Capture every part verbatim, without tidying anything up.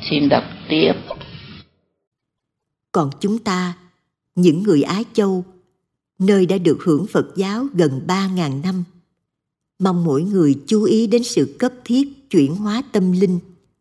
Xin đọc tiếp. Còn chúng ta, những người Á Châu, nơi đã được hưởng Phật giáo gần ba ngàn năm, mong mỗi người chú ý đến sự cấp thiết chuyển hóa tâm linh.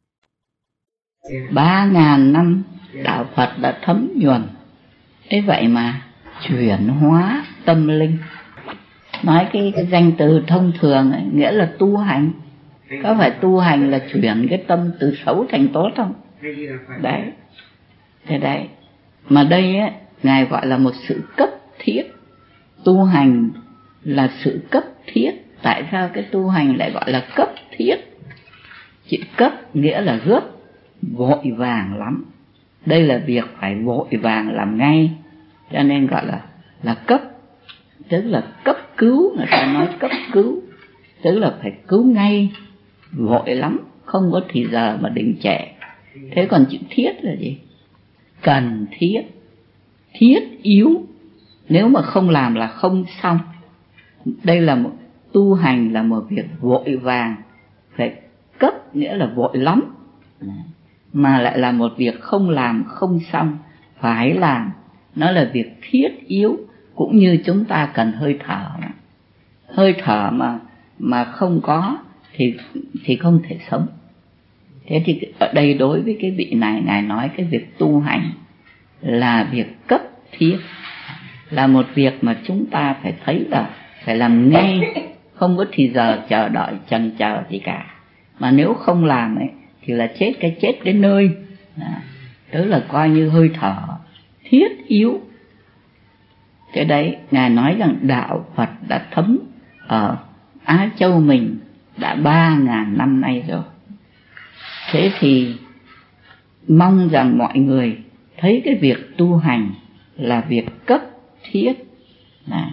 Ba ngàn năm đạo Phật đã thấm nhuần, thế vậy mà chuyển hóa tâm linh. Nói cái, cái danh từ thông thường ấy, nghĩa là tu hành. Có phải tu hành là chuyển cái tâm từ xấu thành tốt không? Đấy. Thế đấy. Mà đây ấy, Ngài gọi là một sự cấp thiết. Tu hành là sự cấp thiết. Tại sao cái tu hành lại gọi là cấp thiết? Chữ cấp nghĩa là gấp, vội vàng lắm. Đây là việc phải vội vàng làm ngay, cho nên gọi là là cấp. Tức là cấp cứu, người ta nói cấp cứu, tức là phải cứu ngay, vội lắm, không có thì giờ mà đình trệ. Thế còn chữ thiết là gì? Cần thiết, thiết yếu. Nếu mà không làm là không xong. Đây là một tu hành là một việc vội vàng, phải cấp nghĩa là vội lắm, mà lại là một việc không làm không xong, phải làm. Nó là việc thiết yếu, cũng như chúng ta cần hơi thở. Hơi thở mà mà không có thì thì không thể sống. Thế thì ở đây đối với cái vị này, Ngài nói cái việc tu hành là việc cấp thiết, là một việc mà chúng ta phải thấy là phải làm ngay, không có thì giờ chờ đợi chần chờ gì cả. Mà nếu không làm ấy thì là chết cái chết đến nơi. Đó. Tức là coi như hơi thở thiết yếu. Thế đấy, Ngài nói rằng đạo Phật đã thấm ở Á Châu mình đã ba ngàn năm nay rồi. Thế thì mong rằng mọi người thấy cái việc tu hành là việc cấp thiết. Đó.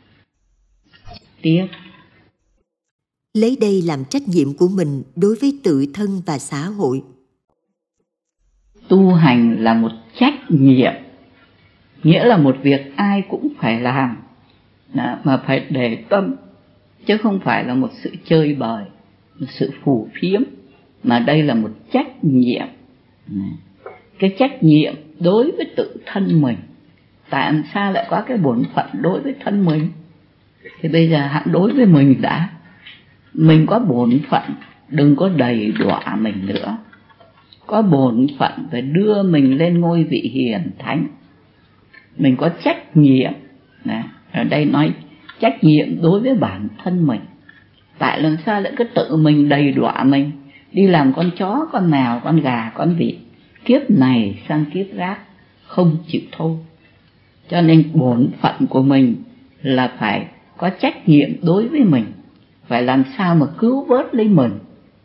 Tiếp. Lấy đây làm trách nhiệm của mình đối với tự thân và xã hội. Tu hành là một trách nhiệm, nghĩa là một việc ai cũng phải làm, đó, mà phải để tâm, chứ không phải là một sự chơi bời, một sự phù phiếm, mà đây là một trách nhiệm. Cái trách nhiệm đối với tự thân mình. Tại sao lại có cái bổn phận đối với thân mình? Thì bây giờ hãy đối với mình đã. Mình có bổn phận, đừng có đầy đọa mình nữa. Có bổn phận phải đưa mình lên ngôi vị hiền thánh. Mình có trách nhiệm. Đấy, ở đây nói trách nhiệm đối với bản thân mình. Tại làm sao lại cứ tự mình đầy đọa mình, đi làm con chó, con mèo, con gà, con vịt, kiếp này sang kiếp khác, không chịu thôi. Cho nên bổn phận của mình là phải có trách nhiệm đối với mình, phải làm sao mà cứu vớt lấy mình.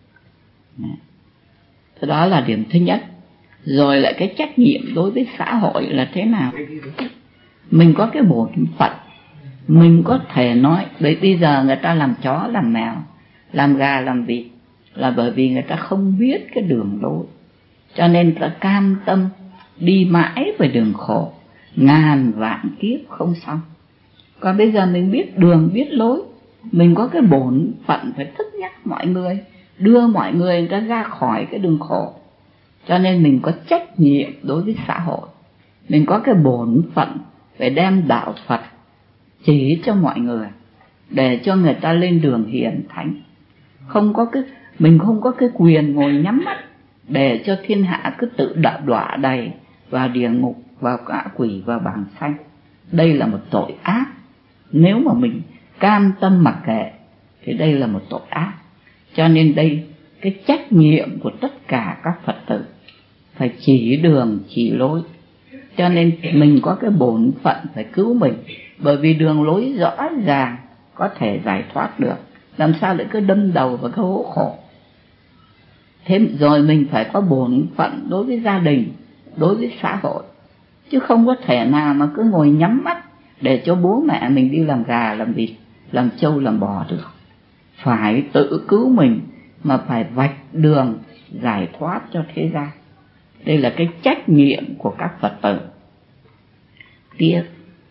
Thế đó là điểm thứ nhất. Rồi lại cái trách nhiệm đối với xã hội là thế nào? Mình có cái bổn phận, mình có thể nói bây giờ người ta làm chó, làm mèo, làm gà, làm vịt là bởi vì người ta không biết cái đường lối, cho nên ta cam tâm đi mãi về đường khổ, ngàn vạn kiếp không xong. Còn bây giờ mình biết đường, biết lối, mình có cái bổn phận phải thức nhắc mọi người, đưa mọi người ra ra khỏi cái đường khổ. Cho nên mình có trách nhiệm đối với xã hội, mình có cái bổn phận phải đem đạo Phật chỉ cho mọi người, để cho người ta lên đường hiền thánh. Không có cái, mình không có cái quyền ngồi nhắm mắt để cho thiên hạ cứ tự đọa đọa đầy vào địa ngục, vào ngạ quỷ, vào bảng xanh. Đây là một tội ác. Nếu mà mình cam tâm mặc kệ thì đây là một tội ác. Cho nên đây cái trách nhiệm của tất cả các Phật tử phải chỉ đường, chỉ lối. Cho nên mình có cái bổn phận phải cứu mình, bởi vì đường lối rõ ràng có thể giải thoát được, làm sao lại cứ đâm đầu vào cái hố khổ. Thế rồi mình phải có bổn phận đối với gia đình, đối với xã hội, chứ không có thể nào mà cứ ngồi nhắm mắt để cho bố mẹ mình đi làm gà, làm vịt, làm trâu, làm bò được. Phải tự cứu mình, mà phải vạch đường giải thoát cho thế gian. Đây là cái trách nhiệm của các Phật tử. Tiếp.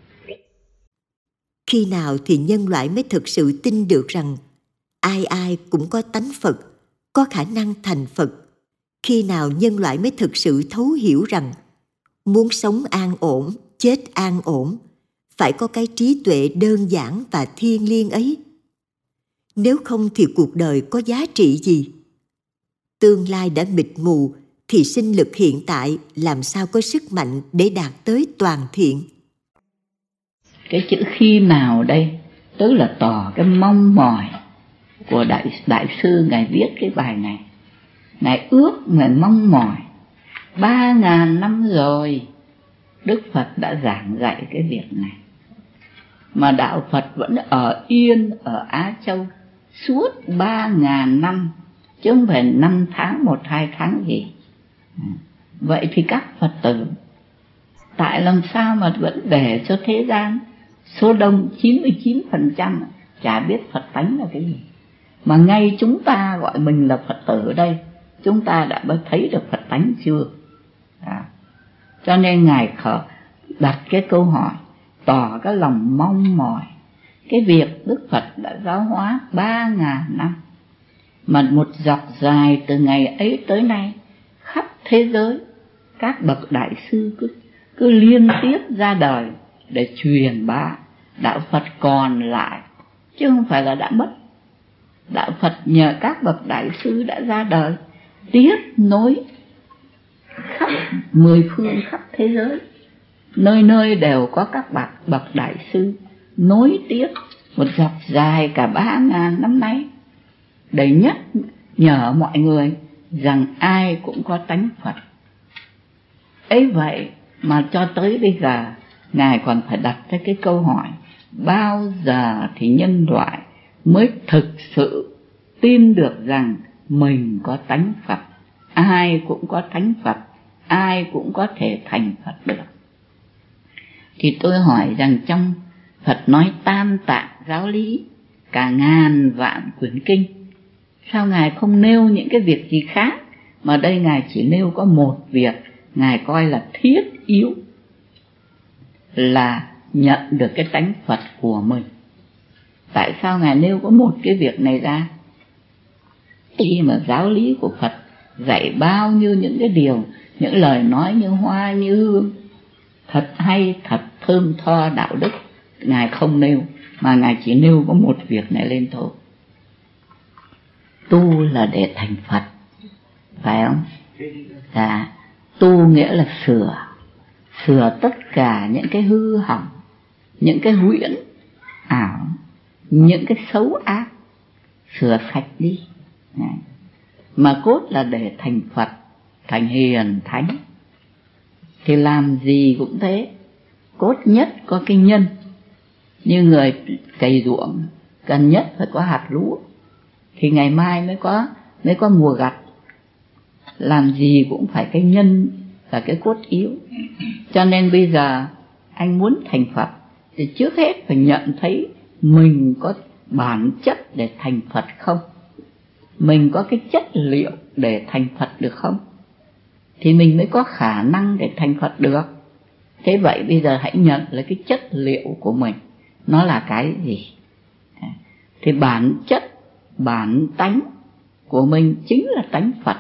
Khi nào thì nhân loại mới thực sự tin được rằng ai ai cũng có tánh Phật, có khả năng thành Phật? khi nào nhân loại mới thực sự thấu hiểu rằng muốn sống an ổn, chết an ổn, phải có cái trí tuệ đơn giản và thiêng liêng ấy. Nếu không thì cuộc đời có giá trị gì? Tương lai đã mịt mù thì sinh lực hiện tại làm sao có sức mạnh để đạt tới toàn thiện? Cái chữ khi nào đây tức là tỏ cái mong mỏi của đại đại sư ngài viết cái bài này. Ngài ước, ngài mong mỏi ba ngàn năm rồi Đức Phật đã giảng dạy cái việc này, mà đạo Phật vẫn ở yên ở Á Châu suốt ba ngàn năm, chứ không phải năm tháng, một hai tháng gì. Vậy thì các Phật tử tại làm sao mà vẫn để cho thế gian số đông chín mươi chín phần trăm chả biết Phật tánh là cái gì? Mà ngay chúng ta gọi mình là Phật tử ở đây, chúng ta đã thấy được Phật tánh chưa? À, cho nên Ngài khởi đặt cái câu hỏi, tỏ cái lòng mong mỏi cái việc Đức Phật đã giáo hóa ba ngàn năm, mà một dọc dài từ ngày ấy tới nay khắp thế giới các bậc đại sư cứ, cứ liên tiếp ra đời để truyền bá. Đạo Phật còn lại chứ không phải là đã mất. Đạo Phật nhờ các bậc đại sư đã ra đời tiếp nối khắp mười phương, khắp thế giới, nơi nơi đều có các bậc bậc đại sư nối tiếp một dọc dài cả ba ngàn năm nay, để nhắc nhở mọi người rằng ai cũng có tánh Phật. Ấy vậy mà cho tới bây giờ Ngài còn phải đặt ra cái câu hỏi, bao giờ thì nhân loại mới thực sự tin được rằng mình có tánh Phật, ai cũng có tánh Phật, ai cũng có thể thành Phật được? Thì tôi hỏi rằng trong Phật nói tam tạng giáo lý cả ngàn vạn quyển kinh, sao Ngài không nêu những cái việc gì khác, mà đây Ngài chỉ nêu có một việc Ngài coi là thiết yếu, là nhận được cái tánh Phật của mình? Tại sao Ngài nêu có một cái việc này ra? Khi mà giáo lý của Phật dạy bao nhiêu những cái điều, những lời nói như hoa như hương, thật hay, thật thơm tho đạo đức, Ngài không nêu, mà Ngài chỉ nêu có một việc này lên thôi. Tu là để thành Phật, phải không? Dạ, tu nghĩa là sửa, sửa tất cả những cái hư hỏng, những cái huyễn ảo, những cái xấu ác, sửa sạch đi. Mà cốt là để thành Phật, thành hiền thánh. Thì làm gì cũng thế, cốt nhất có cái nhân. Như người cày ruộng cần nhất phải có hạt lúa, thì ngày mai mới có mới có mùa gặt. Làm gì cũng phải cái nhân là cái cốt yếu. Cho nên bây giờ anh muốn thành Phật thì trước hết phải nhận thấy mình có bản chất để thành Phật không, mình có cái chất liệu để thành Phật được không, thì mình mới có khả năng để thành Phật được. Thế vậy bây giờ hãy nhận là cái chất liệu của mình nó là cái gì. Thì bản chất, bản tánh của mình chính là tánh Phật.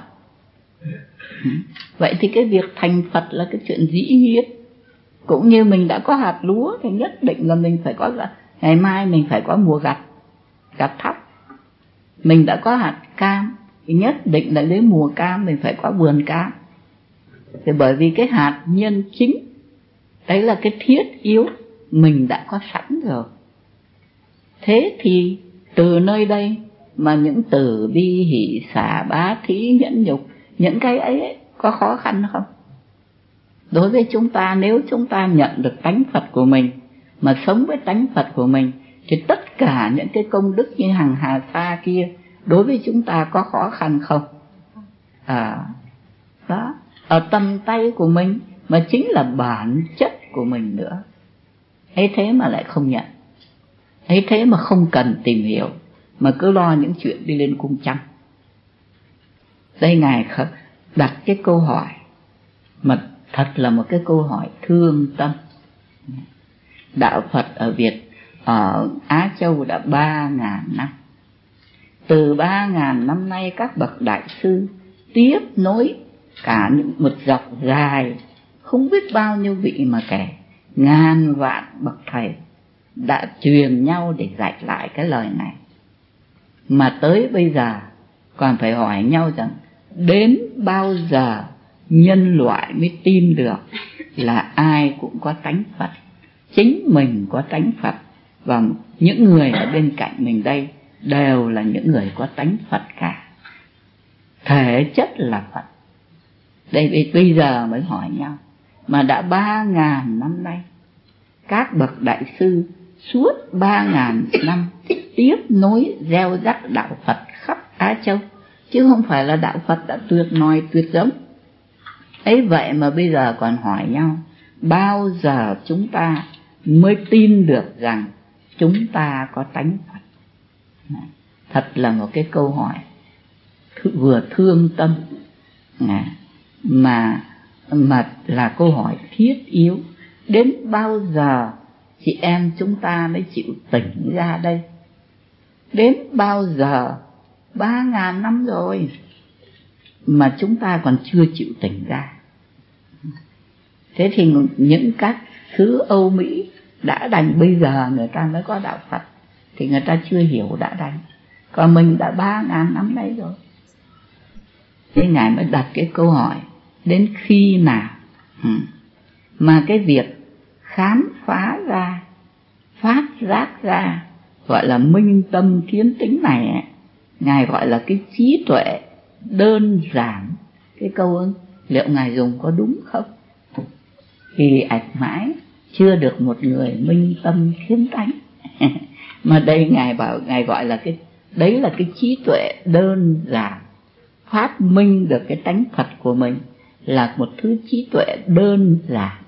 Vậy thì cái việc thành Phật là cái chuyện dĩ nhiên. Cũng như mình đã có hạt lúa thì nhất định là mình phải có, ngày mai mình phải có mùa gặt, gặt thóc. Mình đã có hạt cam thì nhất định là đến mùa cam mình phải có vườn cam. Thì bởi vì cái hạt nhân chính, đấy là cái thiết yếu mình đã có sẵn rồi. Thế thì từ nơi đây mà những từ bi hỷ xả bá thí nhẫn nhục, những cái ấy có khó khăn không? Đối với chúng ta, nếu chúng ta nhận được tánh Phật của mình mà sống với tánh Phật của mình, thì tất cả những cái công đức như hằng hà sa kia đối với chúng ta có khó khăn không? À, đó, ở tầm tay của mình, mà chính là bản chất của mình nữa. Ấy thế mà lại không nhận, ấy thế mà không cần tìm hiểu, mà cứ lo những chuyện đi lên cung trăng. Đây Ngài đặt cái câu hỏi mà thật là một cái câu hỏi thương tâm. Đạo Phật ở Việt, ở Á Châu đã ba ngàn năm. Từ ba ngàn năm nay các bậc đại sư tiếp nối cả những một dọc dài không biết bao nhiêu vị mà kể, ngàn vạn bậc thầy đã truyền nhau để dạy lại cái lời này. Mà tới bây giờ còn phải hỏi nhau rằng đến bao giờ nhân loại mới tin được là ai cũng có tánh Phật, chính mình có tánh Phật, và những người ở bên cạnh mình đây đều là những người có tánh Phật cả, thể chất là Phật. Đây bây giờ mới hỏi nhau, mà đã ba ngàn năm nay các bậc đại sư suốt ba ngàn năm tiếp nối gieo rắc đạo Phật khắp Á Châu, chứ không phải là đạo Phật đã tuyệt nòi tuyệt giống. Ấy vậy mà bây giờ còn hỏi nhau bao giờ chúng ta mới tin được rằng chúng ta có tánh Phật. Thật là một cái câu hỏi vừa thương tâm mà mà là câu hỏi thiết yếu. Đến bao giờ chị em chúng ta mới chịu tỉnh ra đây? Đến bao giờ? Ba ngàn năm rồi mà chúng ta còn chưa chịu tỉnh ra. Thế thì những các xứ Âu Mỹ đã đành bây giờ người ta mới có đạo Phật, thì người ta chưa hiểu đã đành. Còn mình đã ba ngàn năm nay rồi. Thế Ngài mới đặt cái câu hỏi đến khi nào mà cái việc khám phá ra, phát giác ra, gọi là minh tâm kiến tính này ấy, Ngài gọi là cái trí tuệ đơn giản. Cái câu ấy, liệu Ngài dùng có đúng không? Thì ạch mãi chưa được một người minh tâm kiến tánh. Mà đây Ngài bảo, Ngài gọi là cái đấy là cái trí tuệ đơn giản, phát minh được cái tánh Phật của mình là một thứ trí tuệ đơn giản.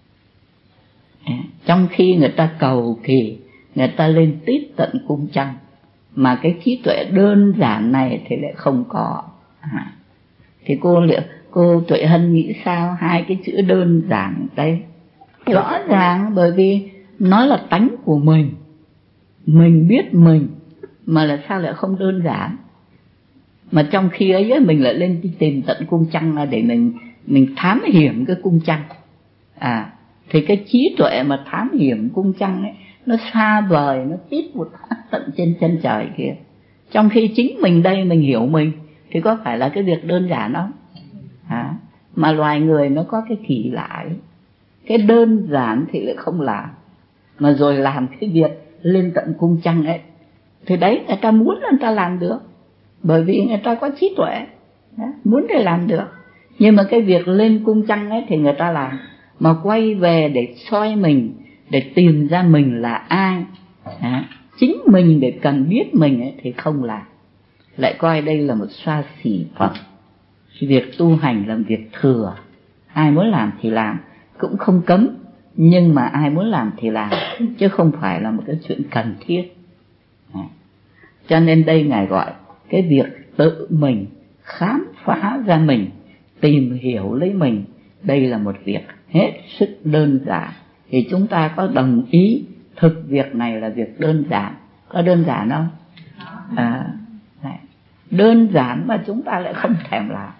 Trong khi người ta cầu kỳ, người ta lên tít tận cung trăng, mà cái trí tuệ đơn giản này thì lại không có. À, thì cô liệu cô Tuệ Hân nghĩ sao hai cái chữ đơn giản đây? Rõ ràng bởi vì nó là tánh của mình, mình biết mình, mà là sao lại không đơn giản? Mà trong khi ấy mình lại lên tìm tận cung trăng để mình mình thám hiểm cái cung trăng. À, thì cái trí tuệ mà thám hiểm cung trăng ấy, nó xa vời, nó tít một tận trên chân trời kia. Trong khi chính mình đây mình hiểu mình, thì có phải là cái việc đơn giản không? À, mà loài người nó có cái kỳ lạ ấy. Cái đơn giản thì lại không làm, mà rồi làm cái việc lên tận cung trăng ấy, thì đấy người ta muốn người ta làm được, bởi vì người ta có trí tuệ, muốn để làm được. Nhưng mà cái việc lên cung trăng ấy thì người ta làm, mà quay về để soi mình, để tìm ra mình là ai, à, chính mình để cần biết mình ấy, thì không làm, lại coi đây là một xoa xỉ Phật. Việc tu hành là việc thừa, ai muốn làm thì làm, cũng không cấm, nhưng mà ai muốn làm thì làm, chứ không phải là một cái chuyện cần thiết. À, cho nên đây Ngài gọi cái việc tự mình khám phá ra mình, tìm hiểu lấy mình, đây là một việc hết sức đơn giản. Thì chúng ta có đồng ý thực việc này là việc đơn giản, có đơn giản không? À, này, đơn giản mà chúng ta lại không thèm làm.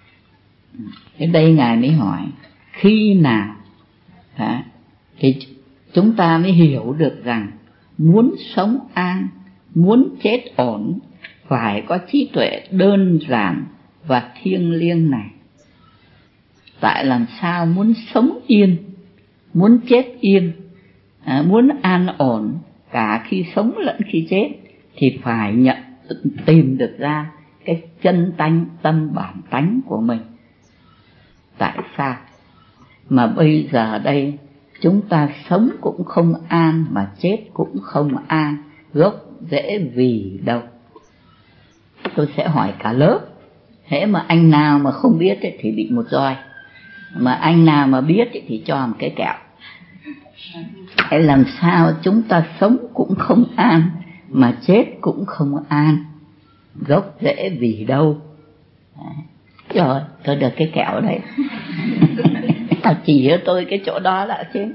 Đến đây Ngài mới hỏi khi nào à, thì chúng ta mới hiểu được rằng muốn sống an, muốn chết ổn, phải có trí tuệ đơn giản và thiêng liêng này. Tại làm sao muốn sống yên, muốn chết yên, à, muốn an ổn cả khi sống lẫn khi chết, thì phải nhận tìm được ra cái chân tánh, tâm bản tánh của mình. Tại sao mà bây giờ đây chúng ta sống cũng không an, mà chết cũng không an? Gốc rễ vì đâu? Tôi sẽ hỏi cả lớp. Hễ mà anh nào mà không biết ấy, thì bị một roi, mà anh nào mà biết ấy, thì cho một cái kẹo. Hãy làm sao chúng ta sống cũng không an, mà chết cũng không an? Gốc rễ vì đâu? Rồi, tôi được cái kẹo đấy. Chỉ cho tôi cái chỗ đó đã chứ.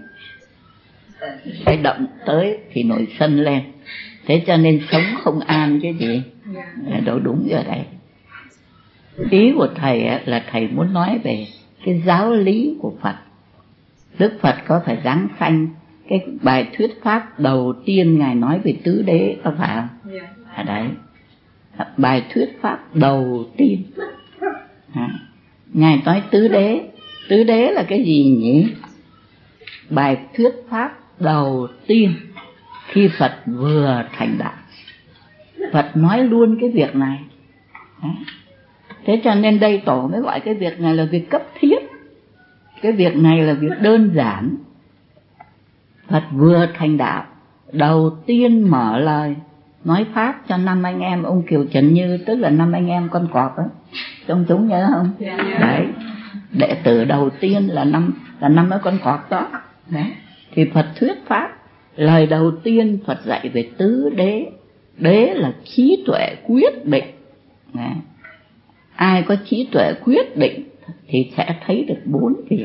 Phải động tới thì nổi sân lên. Thế cho nên sống không an chứ gì. Đâu đúng rồi đấy. Ý của thầy là thầy muốn nói về cái giáo lý của Phật. Đức Phật có phải giáng sanh, cái bài thuyết pháp đầu tiên Ngài nói về tứ đế, có phải không? Yeah. À đấy, bài thuyết pháp đầu tiên à, Ngài nói tứ đế. Tứ đế là cái gì nhỉ? Bài thuyết pháp đầu tiên khi Phật vừa thành đạo, Phật nói luôn cái việc này. Thế cho nên đây Tổ mới gọi cái việc này là việc cấp thiết. Cái việc này là việc đơn giản. Phật vừa thành đạo, đầu tiên mở lời nói pháp cho năm anh em ông Kiều Trần Như, tức là năm anh em con cọp ấy, trong chúng nhớ không? Đấy, đệ tử đầu tiên là năm là năm mấy con cọp đó. Đấy, thì Phật thuyết pháp, lời đầu tiên Phật dạy về tứ đế. Đế là trí tuệ quyết định. Đấy, ai có trí tuệ quyết định thì sẽ thấy được bốn việc: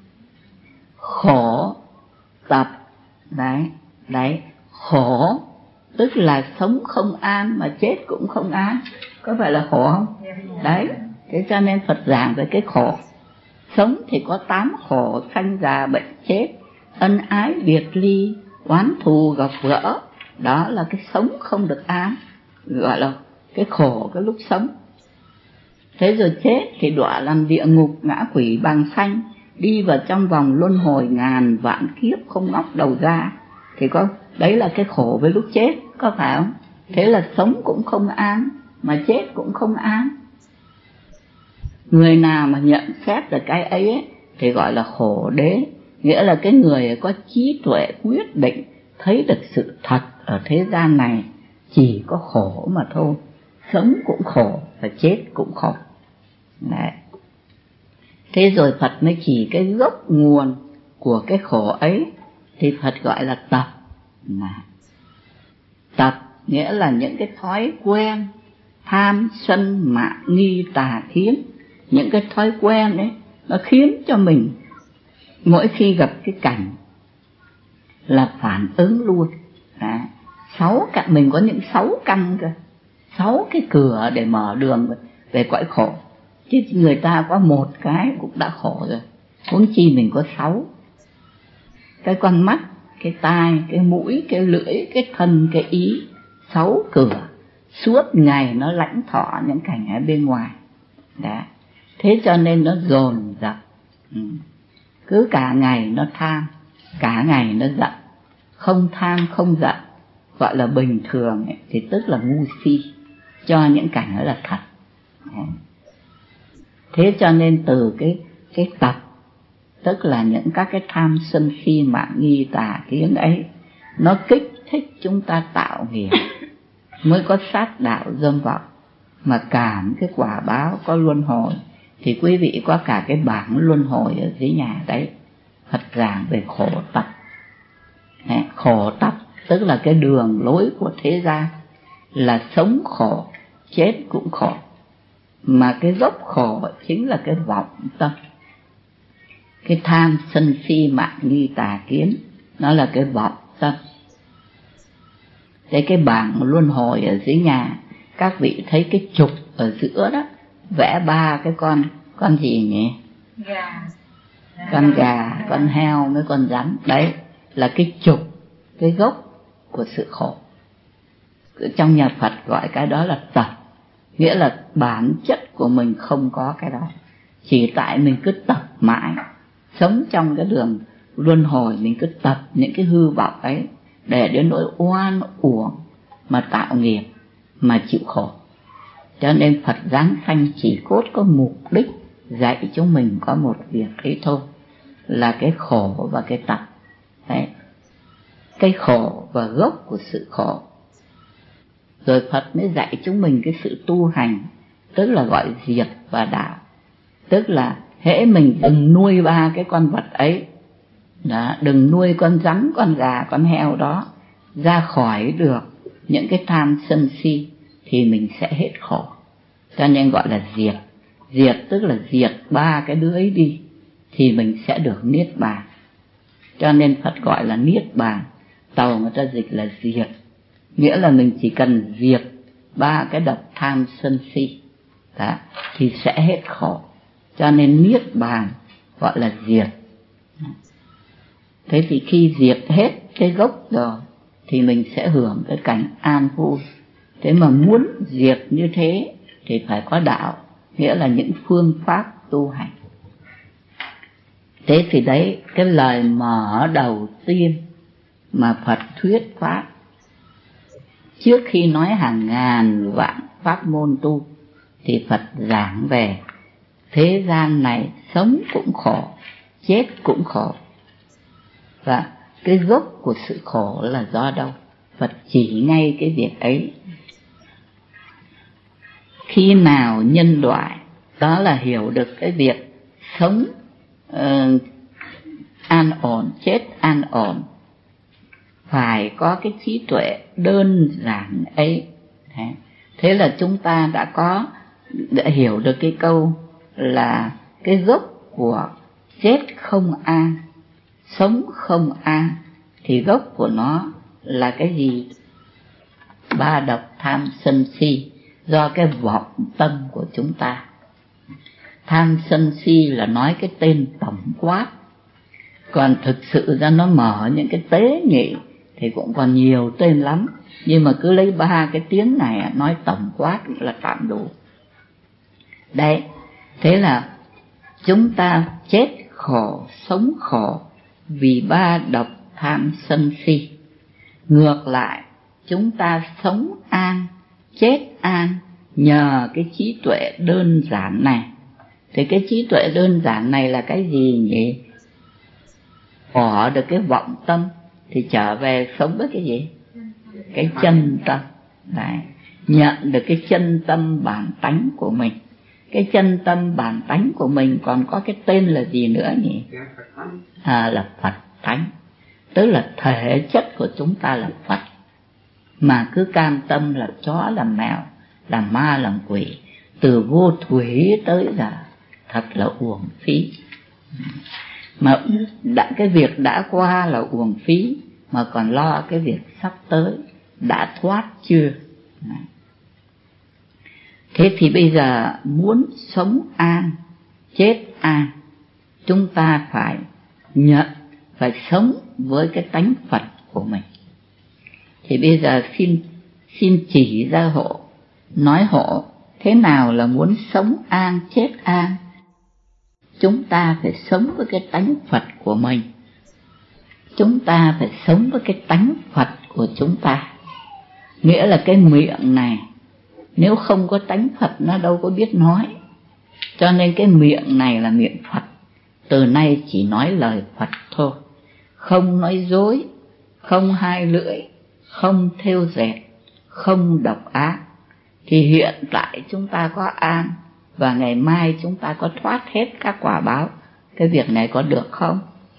khổ, tập. Đấy, đấy, khổ tức là sống không an mà chết cũng không an, có phải là khổ không? Đấy, thế cho nên Phật giảng về cái khổ. Sống thì có tám khổ: sanh già bệnh chết, ân ái biệt ly, oán thù gặp gỡ. Đó là cái sống không được an, gọi là cái khổ cái lúc sống. Thế rồi chết thì đọa làm địa ngục, ngã quỷ bằng sanh, đi vào trong vòng luân hồi ngàn vạn kiếp không ngóc đầu ra. Thì có, đấy là cái khổ với lúc chết, có phải không? Thế là sống cũng không an, mà chết cũng không an. Người nào mà nhận xét được cái ấy, ấy thì gọi là khổ đế. Nghĩa là cái người có trí tuệ quyết định, thấy được sự thật ở thế gian này chỉ có khổ mà thôi. Sống cũng khổ và chết cũng khổ. Đấy. Thế rồi Phật mới chỉ cái gốc nguồn của cái khổ ấy, thì Phật gọi là tập. Tập nghĩa là những cái thói quen tham sân mạng nghi tà kiến. Những cái thói quen ấy nó khiến cho mình mỗi khi gặp cái cảnh là phản ứng luôn. Đấy. Sáu căn, mình có những sáu căn cơ, sáu cái cửa để mở đường về cõi khổ. Chứ người ta có một cái cũng đã khổ rồi, huống chi mình có sáu. Cái con mắt, cái tai, cái mũi, cái lưỡi, cái thân, cái ý, sáu cửa. Suốt ngày nó lãnh thọ những cảnh ở bên ngoài. Đấy. Thế cho nên nó dồn dập. Ừ. Cứ cả ngày nó tham, cả ngày nó giận. Không tham không giận gọi là bình thường ấy, thì tức là ngu si, cho những cảnh đó là thật. Đấy. Thế cho nên từ cái cái tập, tức là những các cái tham sân si mạng nghi tà kiến ấy, nó kích thích chúng ta tạo nghiệp, mới có sát đạo dâm vọng, mà cảm cái quả báo có luân hồi. Thì quý vị có cả cái bảng luân hồi ở dưới nhà đấy, Phật giảng về khổ tập. Đấy, khổ tập tức là cái đường lối của thế gian, là sống khổ, chết cũng khổ. Mà cái gốc khổ chính là cái vọng tâm. Cái tham sân si mạng nghi tà kiến, nó là cái vọng tâm. Thế cái bảng luân hồi ở dưới nhà, các vị thấy cái trục ở giữa đó, vẽ ba cái con, con gì nhỉ? Gà. Con gà, con heo với con rắn. Đấy là cái trục, cái gốc của sự khổ. Trong nhà Phật gọi cái đó là tập. Nghĩa là bản chất của mình không có cái đó, chỉ tại mình cứ tập mãi, sống trong cái đường luân hồi, mình cứ tập những cái hư vọng ấy, để đến nỗi oan uổng mà tạo nghiệp, mà chịu khổ. Cho nên Phật giáng sanh chỉ cốt có mục đích dạy chúng mình có một việc ấy thôi, là cái khổ và cái tập. Đấy, cái khổ và gốc của sự khổ. Rồi Phật mới dạy chúng mình cái sự tu hành, tức là gọi diệt và đạo. Tức là hễ mình đừng nuôi ba cái con vật ấy đó, đừng nuôi con rắn, con gà, con heo đó ra khỏi được những cái tham sân si, thì mình sẽ hết khổ. Cho nên gọi là diệt. Diệt tức là diệt ba cái đứa ấy đi, thì mình sẽ được niết bàn. Cho nên Phật gọi là niết bàn. Tàu người ta dịch là diệt, nghĩa là mình chỉ cần diệt ba cái độc tham sân si đó, thì sẽ hết khổ. Cho nên niết bàn gọi là diệt. Thế thì khi diệt hết cái gốc rồi thì mình sẽ hưởng cái cảnh an vui. Thế mà muốn diệt như thế thì phải có đạo, nghĩa là những phương pháp tu hành. Thế thì đấy, cái lời mở đầu tiên mà Phật thuyết pháp, trước khi nói hàng ngàn vạn pháp môn tu, thì Phật giảng về thế gian này sống cũng khổ, chết cũng khổ. Và cái gốc của sự khổ là do đâu? Phật chỉ ngay cái việc ấy. Khi nào nhân loại đó là hiểu được cái việc sống uh, an ổn, chết an ổn, phải có cái trí tuệ đơn giản ấy. Thế, thế là chúng ta đã có, đã hiểu được cái câu là cái gốc của chết không an, sống không an, thì gốc của nó là cái gì? Ba độc tham sân si, do cái vọng tâm của chúng ta. Tham sân si là nói cái tên tổng quát, còn thực sự ra nó mở những cái tế nhị thì cũng còn nhiều tên lắm, nhưng mà cứ lấy ba cái tiếng này nói tổng quát là tạm đủ. Đấy, thế là chúng ta chết khổ, sống khổ vì ba độc tham sân si. Ngược lại, chúng ta sống an, chết an nhờ cái trí tuệ đơn giản này. Thì cái trí tuệ đơn giản này là cái gì nhỉ? Bỏ được cái vọng tâm thì trở về sống với cái gì? Cái chân tâm. Đấy, nhận được cái chân tâm bản tánh của mình. Cái chân tâm bản tánh của mình còn có cái tên là gì nữa nhỉ? À, là Phật tánh. Tức là thể chất của chúng ta là Phật, mà cứ cam tâm là chó làm mèo, làm ma làm quỷ, từ vô thủy tới giờ, thật là uổng phí. Mà đã, cái việc đã qua là uổng phí, mà còn lo cái việc sắp tới, đã thoát chưa? Thế thì bây giờ muốn sống an, chết an, chúng ta phải nhận, phải sống với cái tánh Phật của mình. Thì bây giờ xin xin chỉ ra hộ, nói hộ thế nào là muốn sống an, chết an. Chúng ta phải sống với cái tánh Phật của mình. Chúng ta phải sống với cái tánh Phật của chúng ta. Nghĩa là cái miệng này, nếu không có tánh Phật nó đâu có biết nói. Cho nên cái miệng này là miệng Phật. Từ nay chỉ nói lời Phật thôi. Không nói dối, không hai lưỡi, không thêu dệt, không độc ác. Thì hiện tại chúng ta có an, và ngày mai chúng ta có thoát hết các quả báo. Cái việc này có được không?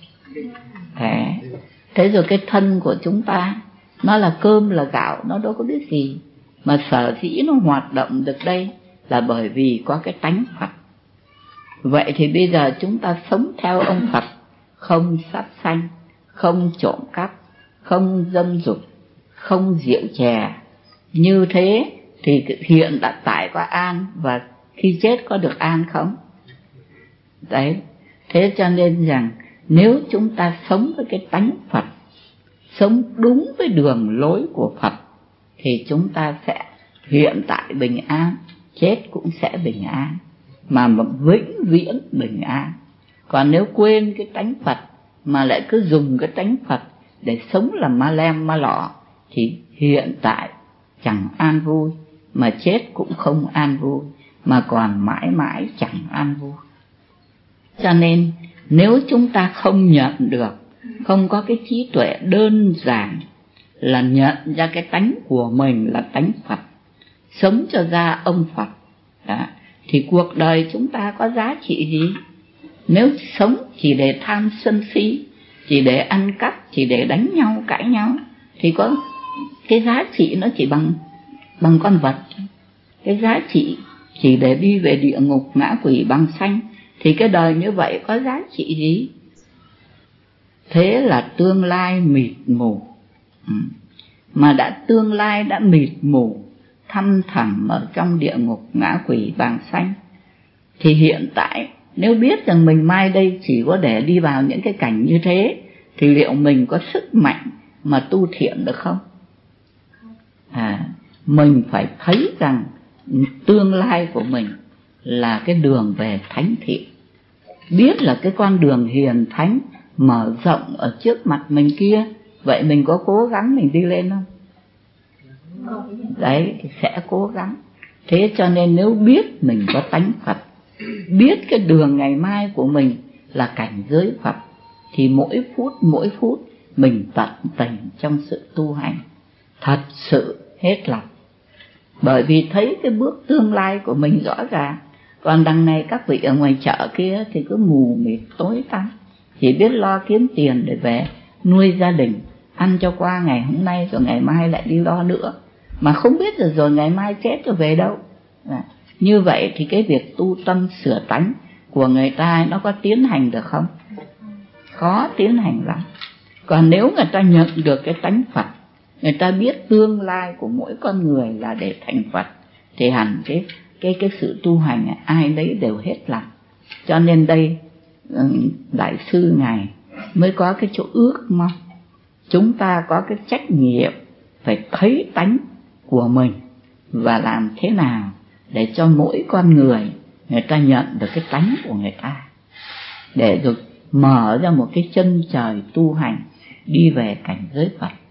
Thế, thế rồi cái thân của chúng ta, nó là cơm là gạo, nó đâu có biết gì. Mà sở dĩ nó hoạt động được đây là bởi vì có cái tánh Phật. Vậy thì bây giờ chúng ta sống theo ông Phật, không sát sanh, không trộm cắp, không dâm dục, không rượu chè. Như thế thì hiện đã tại có an, và khi chết có được an không? Đấy, thế cho nên rằng nếu chúng ta sống với cái tánh Phật, sống đúng với đường lối của Phật, thì chúng ta sẽ hiện tại bình an, chết cũng sẽ bình an, mà vĩnh viễn bình an. Còn nếu quên cái tánh Phật mà lại cứ dùng cái tánh Phật để sống làm ma lem ma lọ, thì hiện tại chẳng an vui, mà chết cũng không an vui, mà còn mãi mãi chẳng an vui. Cho nên nếu chúng ta không nhận được, không có cái trí tuệ đơn giản là nhận ra cái tánh của mình là tánh Phật, sống cho ra ông Phật đó, thì cuộc đời chúng ta có giá trị gì? Nếu sống chỉ để tham sân si, chỉ để ăn cắp, chỉ để đánh nhau, cãi nhau, thì có cái giá trị nó chỉ bằng bằng con vật. Cái giá trị chỉ để đi về địa ngục ngã quỷ bằng sanh, thì cái đời như vậy có giá trị gì? Thế là tương lai mịt mù. Mà đã tương lai đã mịt mù thăm thẳm ở trong địa ngục ngã quỷ bàng sanh, thì hiện tại nếu biết rằng mình mai đây chỉ có để đi vào những cái cảnh như thế, thì liệu mình có sức mạnh mà tu thiện được không? À, mình phải thấy rằng tương lai của mình là cái đường về thánh thiện, biết là cái con đường hiền thánh mở rộng ở trước mặt mình kia. Vậy mình có cố gắng mình đi lên không? Đấy, thì sẽ cố gắng. Thế cho nên nếu biết mình có tánh Phật, biết cái đường ngày mai của mình là cảnh giới Phật, thì mỗi phút mỗi phút mình tận tình trong sự tu hành, thật sự hết lòng. Bởi vì thấy cái bước tương lai của mình rõ ràng. Còn đằng này các vị ở ngoài chợ kia thì cứ mù mịt tối tăm, chỉ biết lo kiếm tiền để về nuôi gia đình, ăn cho qua ngày hôm nay rồi ngày mai lại đi lo nữa, mà không biết rồi rồi ngày mai chết rồi về đâu. À, như vậy thì cái việc tu tâm sửa tánh của người ta nó có tiến hành được không? Có tiến hành lắm. Còn nếu người ta nhận được cái tánh Phật, người ta biết tương lai của mỗi con người là để thành Phật, thì hẳn cái cái cái sự tu hành này, ai đấy đều hết lòng. Cho nên đây đại sư ngài mới có cái chỗ ước mong chúng ta có cái trách nhiệm phải thấy tánh của mình và làm thế nào để cho mỗi con người người ta nhận được cái tánh của người ta, để được mở ra một cái chân trời tu hành đi về cảnh giới Phật.